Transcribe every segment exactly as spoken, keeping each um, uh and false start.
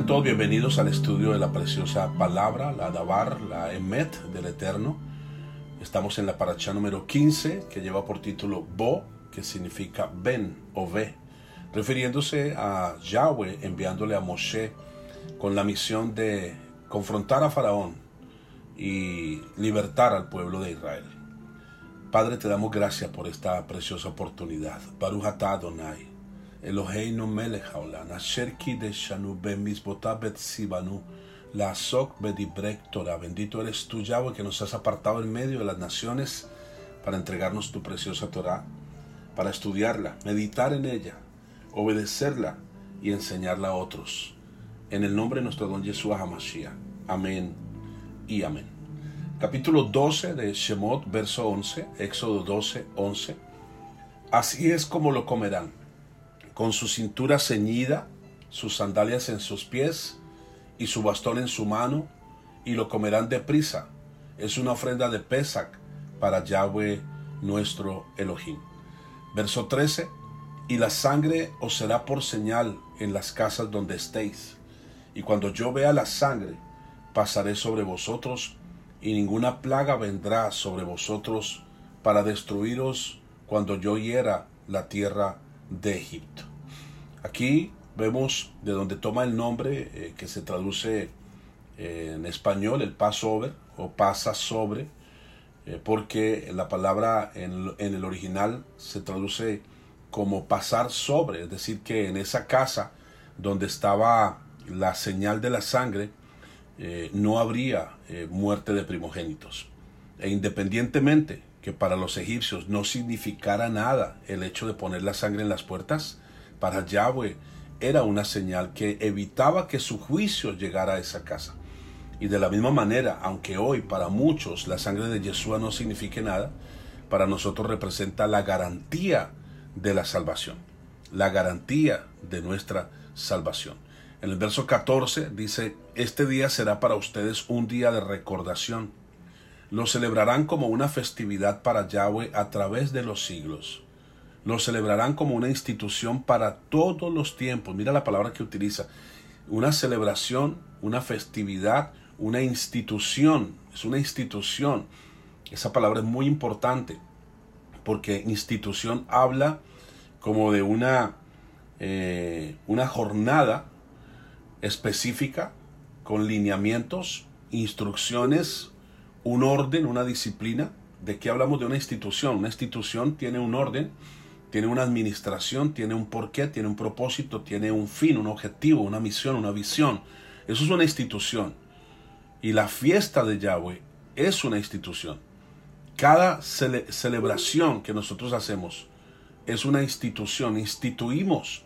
todos bienvenidos al estudio de la preciosa palabra, la Dabar, la Emet del Eterno. Estamos en la paracha número quince, que lleva por título Bo, que significa ven o ve, refiriéndose a Yahweh enviándole a Moshe con la misión de confrontar a Faraón y libertar al pueblo de Israel. Padre, te damos gracias por esta preciosa oportunidad. Baruch atah Adonai, Eloheinu melech haolam, asher kideshanu bemizvotav betzivanu, la'asok bedivrei Torah. Bendito eres tú, Yahweh, que nos has apartado en medio de las naciones para entregarnos tu preciosa Torah, para estudiarla, meditar en ella, obedecerla y enseñarla a otros. En el nombre de nuestro don Yeshua HaMashiach. Amén y amén. Capítulo doce de Shemot, verso once, Éxodo doce, once. Así es como lo comerán, con su cintura ceñida, sus sandalias en sus pies y su bastón en su mano, y lo comerán deprisa. Es una ofrenda de Pesach para Yahweh nuestro Elohim. Verso trece. Y la sangre os será por señal en las casas donde estéis. Y cuando yo vea la sangre, pasaré sobre vosotros, y ninguna plaga vendrá sobre vosotros para destruiros cuando yo hiera la tierra de Egipto. Aquí vemos de donde toma el nombre eh, que se traduce eh, en español, el Passover o pasa sobre, eh, porque la palabra en, en el original se traduce como pasar sobre, es decir, que en esa casa donde estaba la señal de la sangre, eh, no habría eh, muerte de primogénitos. E independientemente que para los egipcios no significara nada el hecho de poner la sangre en las puertas, para Yahweh era una señal que evitaba que su juicio llegara a esa casa. Y de la misma manera, aunque hoy para muchos la sangre de Yeshua no signifique nada, para nosotros representa la garantía de la salvación, la garantía de nuestra salvación. En el verso catorce dice: este día será para ustedes un día de recordación. Lo celebrarán como una festividad para Yahweh a través de los siglos. Lo celebrarán como una institución para todos los tiempos. Mira la palabra que utiliza. Una celebración, una festividad, una institución. Es una institución. Esa palabra es muy importante, porque institución habla como de una, eh, una jornada específica con lineamientos, instrucciones, un orden, una disciplina. ¿De qué hablamos? De una institución. Una institución tiene un orden, tiene una administración, tiene un porqué, tiene un propósito, tiene un fin, un objetivo, una misión, una visión. Eso es una institución. Y la fiesta de Yahweh es una institución. Cada cele- celebración que nosotros hacemos es una institución. Instituimos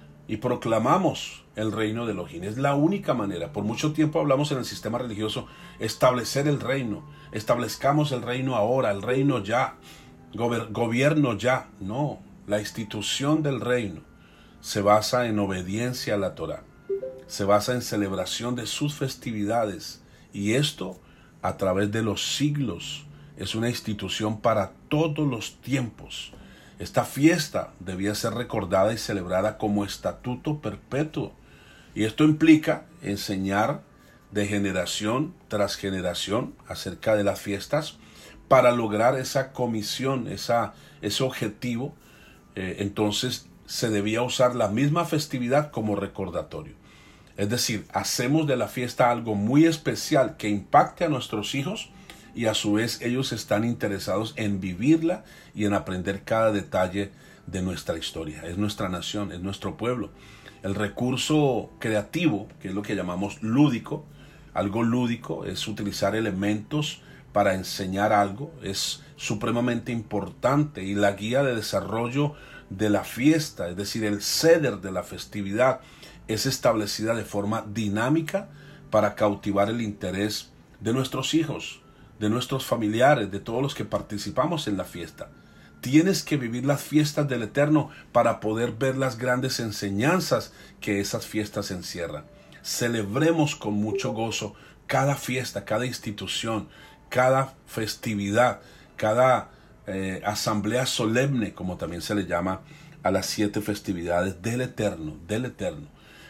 y proclamamos el reino de Elohim. Es la única manera. Por mucho tiempo hablamos en el sistema religioso, establecer el reino. Establezcamos el reino ahora, el reino ya, gober- gobierno ya. No, la institución del reino se basa en obediencia a la Torah. Se basa en celebración de sus festividades. Y esto a través de los siglos. Es una institución para todos los tiempos. Esta fiesta debía ser recordada y celebrada como estatuto perpetuo. Y esto implica enseñar de generación tras generación acerca de las fiestas para lograr esa comisión, esa, ese objetivo. Eh, entonces se debía usar la misma festividad como recordatorio. Es decir, hacemos de la fiesta algo muy especial que impacte a nuestros hijos, y a su vez ellos están interesados en vivirla y en aprender cada detalle de nuestra historia. Es nuestra nación, es nuestro pueblo. El recurso creativo, que es lo que llamamos lúdico, algo lúdico es utilizar elementos para enseñar algo, es supremamente importante, y la guía de desarrollo de la fiesta, es decir, el ceder de la festividad, es establecida de forma dinámica para cautivar el interés de nuestros hijos, de nuestros familiares, de todos los que participamos en la fiesta. Tienes que vivir las fiestas del Eterno para poder ver las grandes enseñanzas que esas fiestas encierran. Celebremos con mucho gozo cada fiesta, cada institución, cada festividad, cada eh, asamblea solemne, como también se le llama a las siete festividades del Eterno, del Eterno.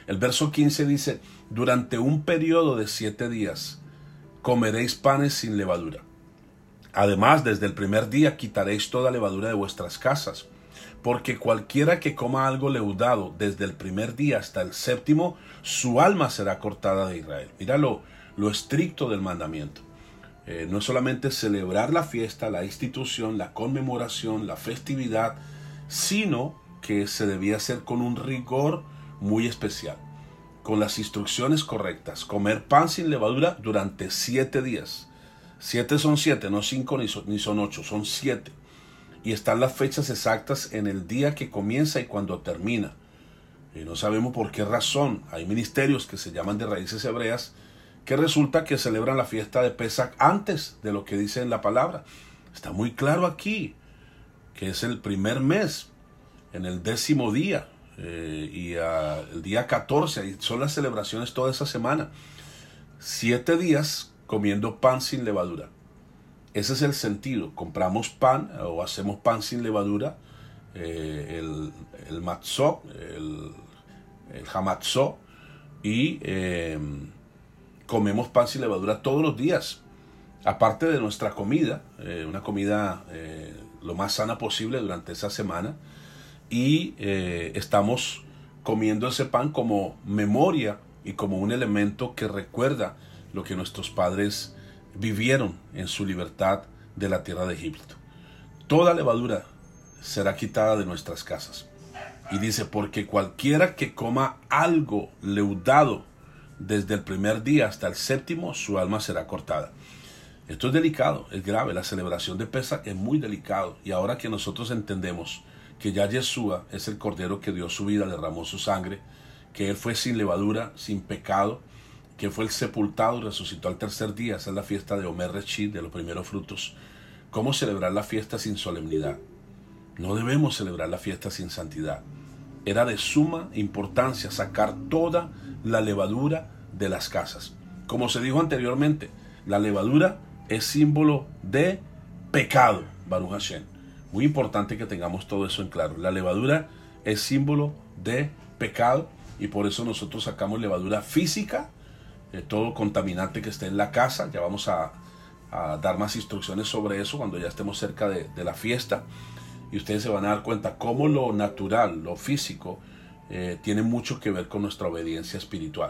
El verso quince dice, durante un periodo de siete días comeréis panes sin levadura. Además, desde el primer día quitaréis toda levadura de vuestras casas, porque cualquiera que coma algo leudado desde el primer día hasta el séptimo, su alma será cortada de Israel. Mira lo, lo estricto del mandamiento. Eh, no es solamente celebrar la fiesta, la institución, la conmemoración, la festividad, sino que se debía hacer con un rigor muy especial, con las instrucciones correctas. Comer pan sin levadura durante siete días. Siete son siete, no cinco ni son, ni son ocho, son siete. Y están las fechas exactas en el día que comienza y cuando termina. Y no sabemos por qué razón. Hay ministerios que se llaman de raíces hebreas que resulta que celebran la fiesta de Pesach antes de lo que dice en la palabra. Está muy claro aquí que es el primer mes, en el décimo día, eh, y uh, el día catorce, y son las celebraciones toda esa semana. Siete días comiendo pan sin levadura. Ese es el sentido. Compramos pan o hacemos pan sin levadura, eh, el, el matzó, el, el hamatzó, y eh, comemos pan sin levadura todos los días. Aparte de nuestra comida, eh, una comida eh, lo más sana posible durante esa semana, y eh, estamos comiendo ese pan como memoria y como un elemento que recuerda lo que nuestros padres vivieron en su libertad de la tierra de Egipto. Toda levadura será quitada de nuestras casas. Y dice, porque cualquiera que coma algo leudado desde el primer día hasta el séptimo, su alma será cortada. Esto es delicado, es grave. La celebración de Pesach es muy delicado. Y ahora que nosotros entendemos que ya Yeshua es el Cordero que dio su vida, derramó su sangre, que Él fue sin levadura, sin pecado, que fue el sepultado y resucitó al tercer día. Esa es la fiesta de Omer Reshit, de los primeros frutos. ¿Cómo celebrar la fiesta sin solemnidad? No debemos celebrar la fiesta sin santidad. Era de suma importancia sacar toda la levadura de las casas. Como se dijo anteriormente, la levadura es símbolo de pecado, Baruch Hashem. Muy importante que tengamos todo eso en claro. La levadura es símbolo de pecado y por eso nosotros sacamos levadura física, eh, todo contaminante que esté en la casa. Ya vamos a, a dar más instrucciones sobre eso cuando ya estemos cerca de, de la fiesta. Y ustedes se van a dar cuenta cómo lo natural, lo físico, eh, tiene mucho que ver con nuestra obediencia espiritual.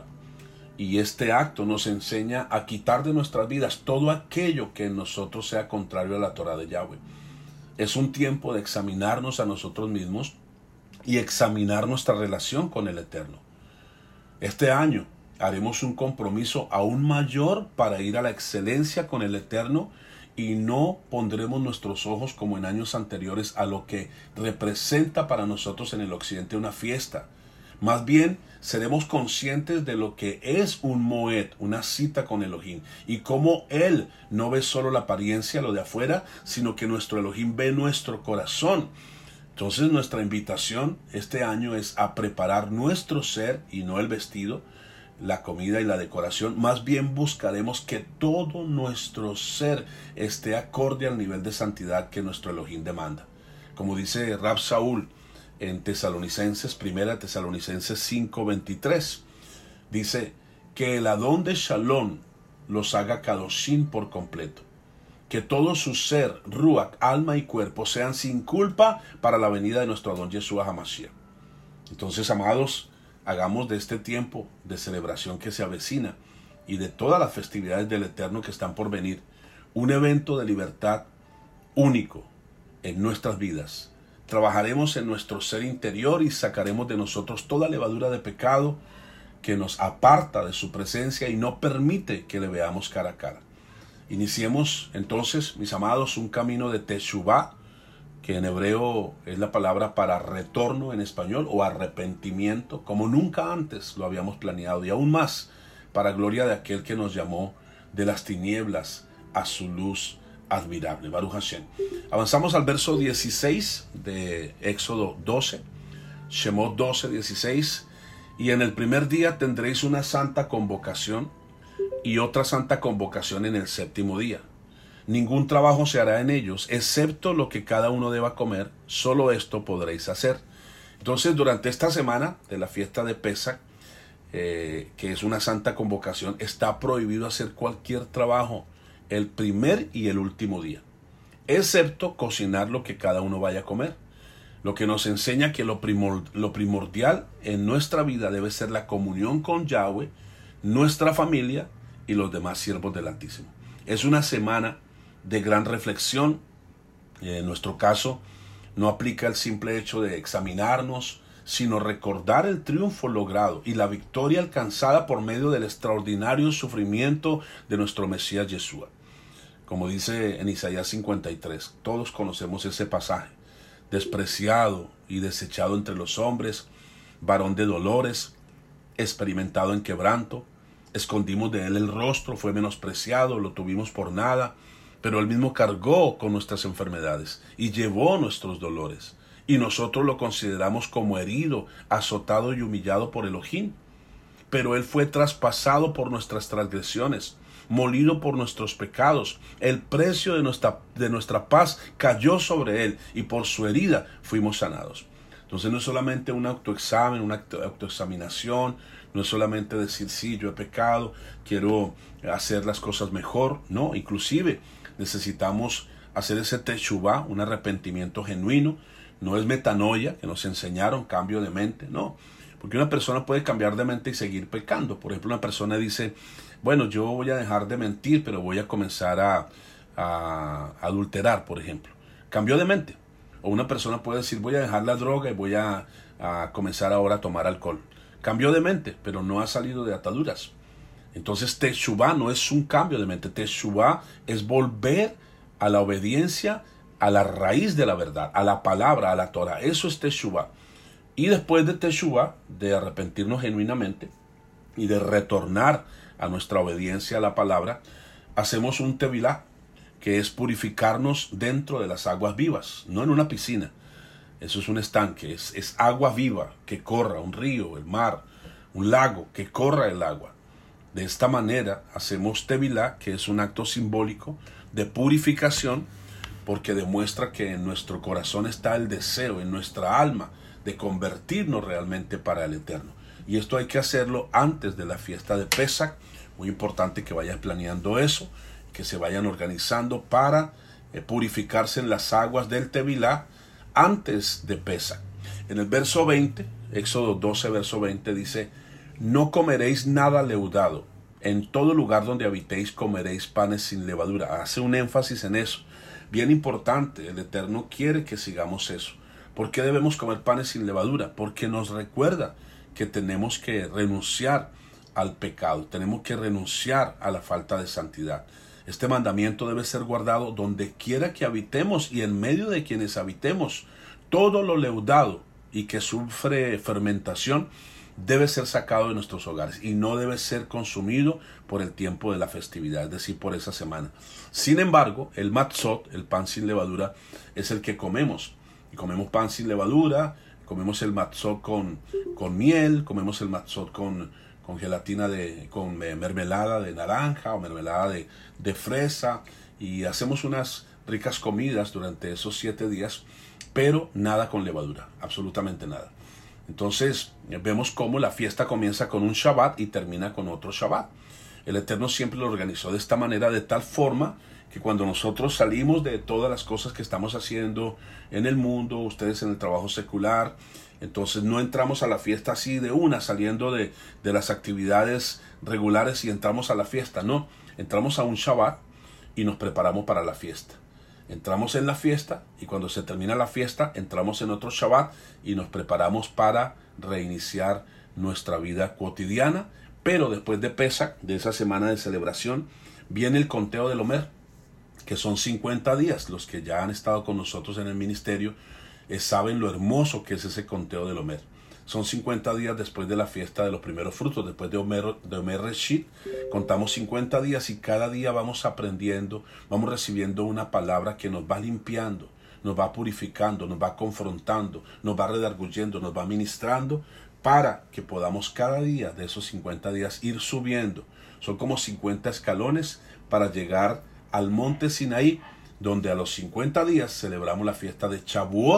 Y este acto nos enseña a quitar de nuestras vidas todo aquello que en nosotros sea contrario a la Torah de Yahweh. Es un tiempo de examinarnos a nosotros mismos y examinar nuestra relación con el Eterno. Este año haremos un compromiso aún mayor para ir a la excelencia con el Eterno y no pondremos nuestros ojos como en años anteriores a lo que representa para nosotros en el occidente una fiesta. Más bien, seremos conscientes de lo que es un moed, una cita con Elohim, y cómo Él no ve solo la apariencia, lo de afuera, sino que nuestro Elohim ve nuestro corazón. Entonces nuestra invitación este año es a preparar nuestro ser y no el vestido, la comida y la decoración. Más bien buscaremos que todo nuestro ser esté acorde al nivel de santidad que nuestro Elohim demanda. Como dice Rab Saúl en Tesalonicenses, primera Tesalonicenses cinco veintitrés, dice que el Adón de Shalom los haga kadoshim por completo, que todo su ser, ruach, alma y cuerpo sean sin culpa para la venida de nuestro Adón Yeshua HaMashiach. Entonces, amados, hagamos de este tiempo de celebración que se avecina y de todas las festividades del Eterno que están por venir, un evento de libertad único en nuestras vidas. Trabajaremos en nuestro ser interior y sacaremos de nosotros toda levadura de pecado que nos aparta de su presencia y no permite que le veamos cara a cara. Iniciemos entonces, mis amados, un camino de teshuvah, que en hebreo es la palabra para retorno en español, o arrepentimiento, como nunca antes lo habíamos planeado, y aún más para gloria de aquel que nos llamó de las tinieblas a su luz admirable. Baruch Hashem. Avanzamos al verso dieciséis de Éxodo doce, Shemot doce, dieciséis. Y en el primer día tendréis una santa convocación y otra santa convocación en el séptimo día. Ningún trabajo se hará en ellos, excepto lo que cada uno deba comer, solo esto podréis hacer. Entonces, durante esta semana de la fiesta de Pesach, eh, que es una santa convocación, está prohibido hacer cualquier trabajo el primer y el último día, excepto cocinar lo que cada uno vaya a comer. Lo que nos enseña que lo, primor, lo primordial en nuestra vida debe ser la comunión con Yahweh, nuestra familia y los demás siervos del Altísimo. Es una semana de gran reflexión. En nuestro caso, no aplica el simple hecho de examinarnos, sino recordar el triunfo logrado y la victoria alcanzada por medio del extraordinario sufrimiento de nuestro Mesías Yeshua. Como dice en Isaías cincuenta y tres, todos conocemos ese pasaje. Despreciado y desechado entre los hombres, varón de dolores, experimentado en quebranto, escondimos de él el rostro, fue menospreciado, lo tuvimos por nada, pero él mismo cargó con nuestras enfermedades y llevó nuestros dolores, y nosotros lo consideramos como herido, azotado y humillado por Elohim. Pero él fue traspasado por nuestras transgresiones, molido por nuestros pecados. El precio de nuestra, de nuestra paz cayó sobre él, y por su herida fuimos sanados. Entonces no es solamente un autoexamen, una autoexaminación, no es solamente decir, sí, yo he pecado, quiero hacer las cosas mejor. No, inclusive necesitamos hacer ese teshuvá, un arrepentimiento genuino. No es metanoia, que nos enseñaron, cambio de mente, no. Porque una persona puede cambiar de mente y seguir pecando. Por ejemplo, una persona dice, bueno, yo voy a dejar de mentir, pero voy a comenzar a, a adulterar, por ejemplo. Cambió de mente. O una persona puede decir, voy a dejar la droga y voy a, a comenzar ahora a tomar alcohol. Cambió de mente, pero no ha salido de ataduras. Entonces, teshuvá no es un cambio de mente. Teshuvá es volver a la obediencia, a la raíz de la verdad, a la palabra, a la Torah. Eso es teshuvá. Y después de teshuvá, de arrepentirnos genuinamente y de retornar a nuestra obediencia a la palabra, hacemos un tevilá, que es purificarnos dentro de las aguas vivas, no en una piscina. Eso es un estanque, es, es agua viva que corra, un río, el mar, un lago, que corra el agua. De esta manera hacemos tevilá, que es un acto simbólico de purificación, porque demuestra que en nuestro corazón está el deseo, en nuestra alma, de convertirnos realmente para el Eterno. Y esto hay que hacerlo antes de la fiesta de Pesach. Muy importante que vayan planeando eso, que se vayan organizando para eh, purificarse en las aguas del tevilá antes de Pesach. En el verso veinte, Éxodo doce, verso veinte, dice, no comeréis nada leudado. En todo lugar donde habitéis comeréis panes sin levadura. Hace un énfasis en eso. Bien importante, el Eterno quiere que sigamos eso. ¿Por qué debemos comer panes sin levadura? Porque nos recuerda que tenemos que renunciar al pecado, tenemos que renunciar a la falta de santidad. Este mandamiento debe ser guardado donde quiera que habitemos y en medio de quienes habitemos. Todo lo leudado y que sufre fermentación debe ser sacado de nuestros hogares y no debe ser consumido por el tiempo de la festividad, es decir, por esa semana. Sin embargo, el matzot, el pan sin levadura, es el que comemos. Y comemos pan sin levadura, comemos el matzot con, con miel, comemos el matzot con, con gelatina, de, con mermelada de naranja o mermelada de, de fresa, y hacemos unas ricas comidas durante esos siete días, pero nada con levadura, absolutamente nada. Entonces vemos cómo la fiesta comienza con un Shabbat y termina con otro Shabbat. El Eterno siempre lo organizó de esta manera, de tal forma que cuando nosotros salimos de todas las cosas que estamos haciendo en el mundo, ustedes en el trabajo secular, entonces no entramos a la fiesta así de una, saliendo de, de las actividades regulares y entramos a la fiesta. No, entramos a un Shabbat y nos preparamos para la fiesta. Entramos en la fiesta y cuando se termina la fiesta entramos en otro Shabbat y nos preparamos para reiniciar nuestra vida cotidiana. Pero después de Pesach, de esa semana de celebración, viene el conteo del Omer, que son cincuenta días. Los que ya han estado con nosotros en el ministerio eh, saben lo hermoso que es ese conteo del Omer. Son cincuenta días después de la fiesta de los primeros frutos, después de Omer, de Omer Reshit. Contamos cincuenta días y cada día vamos aprendiendo, vamos recibiendo una palabra que nos va limpiando, nos va purificando, nos va confrontando, nos va redarguyendo, nos va ministrando, para que podamos cada día de esos cincuenta días ir subiendo. Son como cincuenta escalones para llegar al monte Sinaí, donde a los cincuenta días celebramos la fiesta de Shavuot,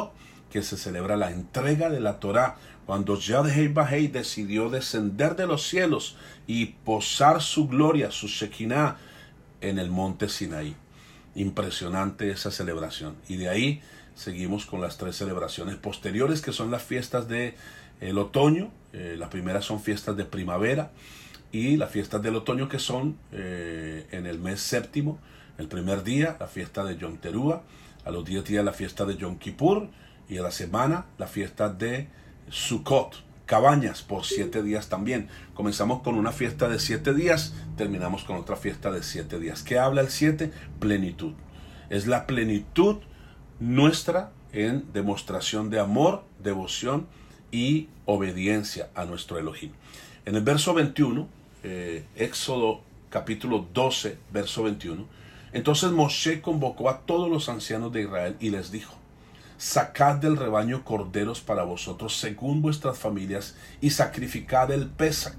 que se celebra la entrega de la Torá, cuando Yad-Heh-Vahei decidió descender de los cielos y posar su gloria, su Shekinah, en el monte Sinaí. Impresionante esa celebración. Y de ahí seguimos con las tres celebraciones posteriores, que son las fiestas del otoño. Eh, las primeras son fiestas de primavera, y las fiestas del otoño, que son eh, en el mes séptimo, el primer día, la fiesta de Yom Teruah, a los diez días la fiesta de Yom Kippur, y a la semana la fiesta de Sukkot, cabañas, por siete días también. Comenzamos con una fiesta de siete días, terminamos con otra fiesta de siete días. ¿Qué habla el siete? Plenitud. Es la plenitud nuestra en demostración de amor, devoción y obediencia a nuestro Elohim. En el verso veintiuno, eh, Éxodo capítulo doce, verso veintiuno, entonces Moshe convocó a todos los ancianos de Israel y les dijo: sacad del rebaño corderos para vosotros según vuestras familias y sacrificad el Pesach.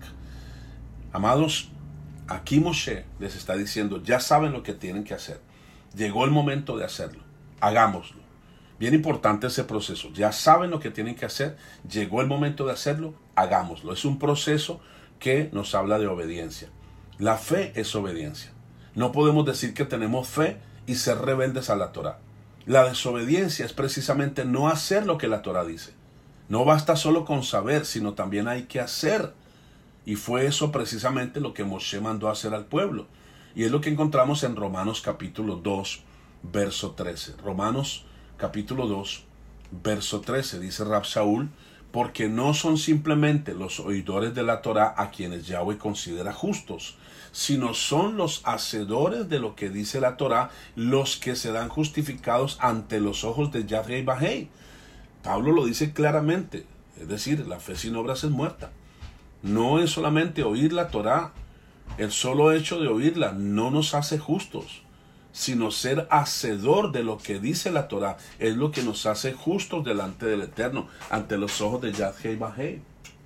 Amados, aquí Moshe les está diciendo, ya saben lo que tienen que hacer. Llegó el momento de hacerlo. Hagámoslo. Bien importante ese proceso. Ya saben lo que tienen que hacer. Llegó el momento de hacerlo. Hagámoslo. Es un proceso que nos habla de obediencia. La fe es obediencia. No podemos decir que tenemos fe y ser rebeldes a la Torá. La desobediencia es precisamente no hacer lo que la Torá dice. No basta solo con saber, sino también hay que hacer. Y fue eso precisamente lo que Moshe mandó a hacer al pueblo. Y es lo que encontramos en Romanos capítulo dos, verso trece. Romanos capítulo dos, verso trece, dice Rab Shaul: porque no son simplemente los oidores de la Torá a quienes Yahweh considera justos, sino son los hacedores de lo que dice la Torá los que serán justificados ante los ojos de Yad-Heh-Vahei. Pablo lo dice claramente, es decir, la fe sin obras es muerta. No es solamente oír la Torá, el solo hecho de oírla no nos hace justos, sino ser hacedor de lo que dice la Torá es lo que nos hace justos delante del Eterno, ante los ojos de Yad-Heh-Vahei.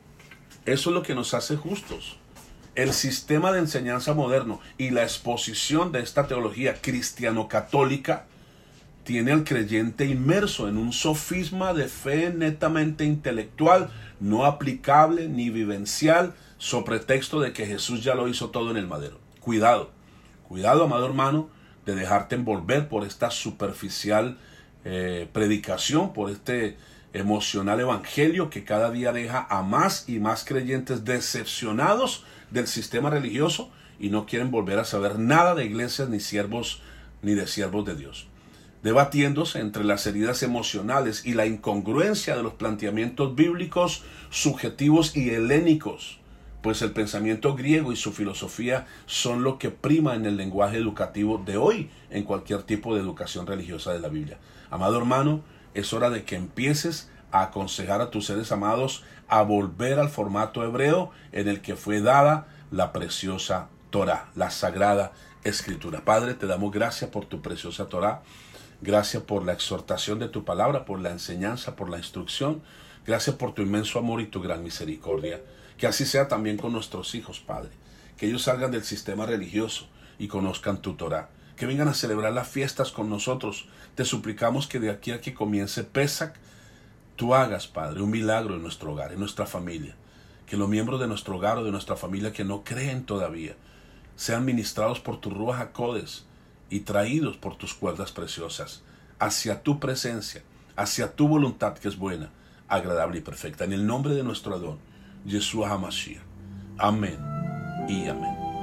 Eso es lo que nos hace justos. El sistema de enseñanza moderno y la exposición de esta teología cristiano-católica tiene al creyente inmerso en un sofisma de fe netamente intelectual, no aplicable ni vivencial, sobre pretexto de que Jesús ya lo hizo todo en el madero. Cuidado, cuidado, amado hermano, de dejarte envolver por esta superficial eh, predicación, por este emocional evangelio que cada día deja a más y más creyentes decepcionados del sistema religioso y no quieren volver a saber nada de iglesias ni siervos ni de siervos de Dios, debatiéndose entre las heridas emocionales y la incongruencia de los planteamientos bíblicos subjetivos y helénicos, pues el pensamiento griego y su filosofía son lo que prima en el lenguaje educativo de hoy en cualquier tipo de educación religiosa de la Biblia. Amado hermano, es hora de que empieces a aconsejar a tus seres amados a volver al formato hebreo en el que fue dada la preciosa Torá, la sagrada Escritura. Padre, te damos gracias por tu preciosa Torá, gracias por la exhortación de tu palabra, por la enseñanza, por la instrucción, gracias por tu inmenso amor y tu gran misericordia. Que así sea también con nuestros hijos, Padre, que ellos salgan del sistema religioso y conozcan tu Torá, que vengan a celebrar las fiestas con nosotros. Te suplicamos que de aquí a que comience Pesach, tú hagas, Padre, un milagro en nuestro hogar, en nuestra familia. Que los miembros de nuestro hogar o de nuestra familia que no creen todavía sean ministrados por tu Ruach HaKodesh y traídos por tus cuerdas preciosas hacia tu presencia, hacia tu voluntad que es buena, agradable y perfecta. En el nombre de nuestro Adón, Yeshua HaMashiach. Amén y amén.